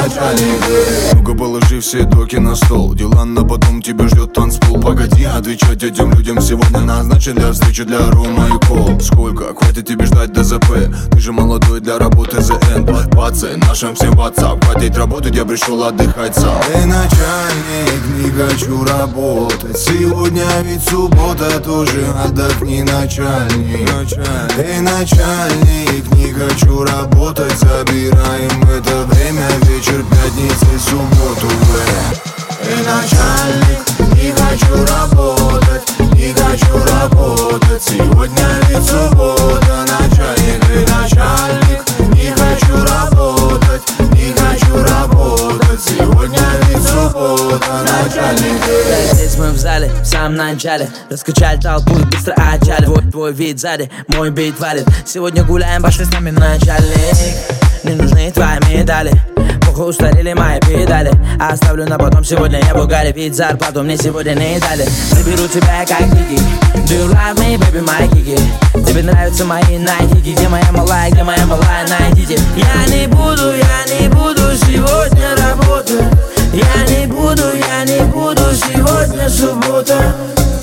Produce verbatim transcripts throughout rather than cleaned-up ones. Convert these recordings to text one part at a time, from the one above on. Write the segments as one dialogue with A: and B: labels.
A: начальник. Ну-ка положи все доки на стол, дела на потом, тебя ждет танцпол. Погоди отвечать этим людям, сегодня назначен для встречи для Рома и Кол. Сколько? Хватит тебе ждать до ЗП, ты же молодой для работы ЗН. Пацы, нашим всем WhatsApp, хватит работать, я пришел отдыхать сам. Эй, начальник, не хочу работать, сегодня ведь суббота, тоже отдохни, начальник. Эй, начальник, не хочу работать, забираем это время, вечер пятницы, субботу. Эй, начальник, не хочу работать, не хочу работать, сегодня ведь суббота, начальник. Эй, начальник, не хочу работать, не хочу работать, сегодня ведь суббота, начальник.
B: Здесь мы в зале, в самом начале, раскачали толпу и быстро отчали. Твой, твой вид сзади, мой бит валит, сегодня гуляем, пошли с нами, начальник. Не нужны твои медали, похуй, устарели мои педали. Оставлю на потом, сегодня я в угаре, ведь зарплату мне сегодня не дали. Заберу тебя как Ники, do you love me, baby, my кики? Тебе нравятся мои найкики, где моя малая, где моя малая, найдите. Я не буду, я не буду сегодня работать, я не буду, я не буду, сегодня суббота.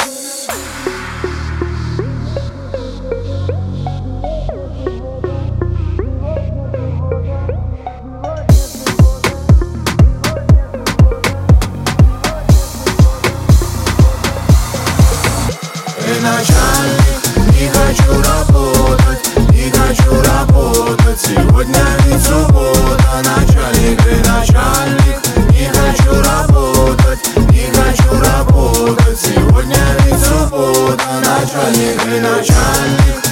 A: Эй, начальник, не хочу работать, не хочу работать, сегодня ведь суббота, начальник. Эй, начальник, не хочу работать, не хочу работать, сегодня ведь суббота, начальник. Эй, начальник.